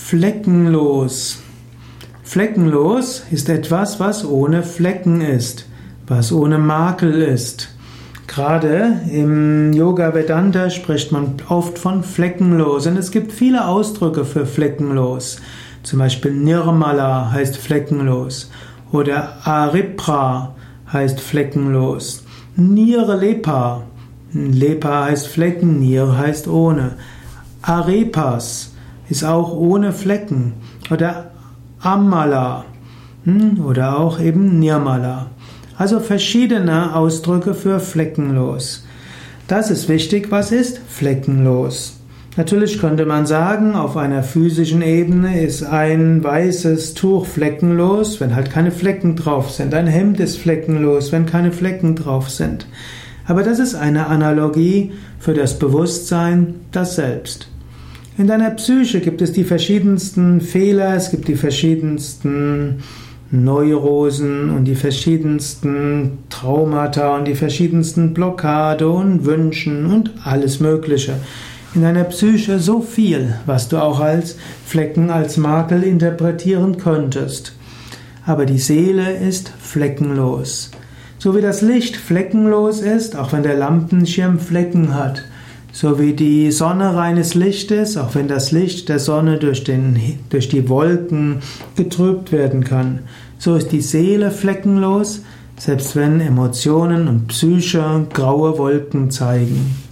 Fleckenlos. Fleckenlos ist etwas, was ohne Flecken ist, was ohne Makel ist. Gerade im Yoga Vedanta spricht man oft von fleckenlos und es gibt viele Ausdrücke für fleckenlos. Zum Beispiel Nirmala heißt fleckenlos oder Aripra heißt fleckenlos. Nirlepa, Lepa heißt Flecken, Nir heißt ohne. Arepas ist auch ohne Flecken oder Amala oder auch eben Nirmala. Also verschiedene Ausdrücke für fleckenlos. Das ist wichtig, was ist fleckenlos? Natürlich könnte man sagen, auf einer physischen Ebene ist ein weißes Tuch fleckenlos, wenn halt keine Flecken drauf sind. Ein Hemd ist fleckenlos, wenn keine Flecken drauf sind. Aber das ist eine Analogie für das Bewusstsein, das Selbst. In deiner Psyche gibt es die verschiedensten Fehler, es gibt die verschiedensten Neurosen und die verschiedensten Traumata und die verschiedensten Blockade und Wünschen und alles Mögliche. In deiner Psyche so viel, was du auch als Flecken, als Makel interpretieren könntest. Aber die Seele ist fleckenlos. So wie das Licht fleckenlos ist, auch wenn der Lampenschirm Flecken hat. So wie die Sonne reines Licht ist, auch wenn das Licht der Sonne durch die Wolken getrübt werden kann. So ist die Seele fleckenlos, selbst wenn Emotionen und Psyche graue Wolken zeigen.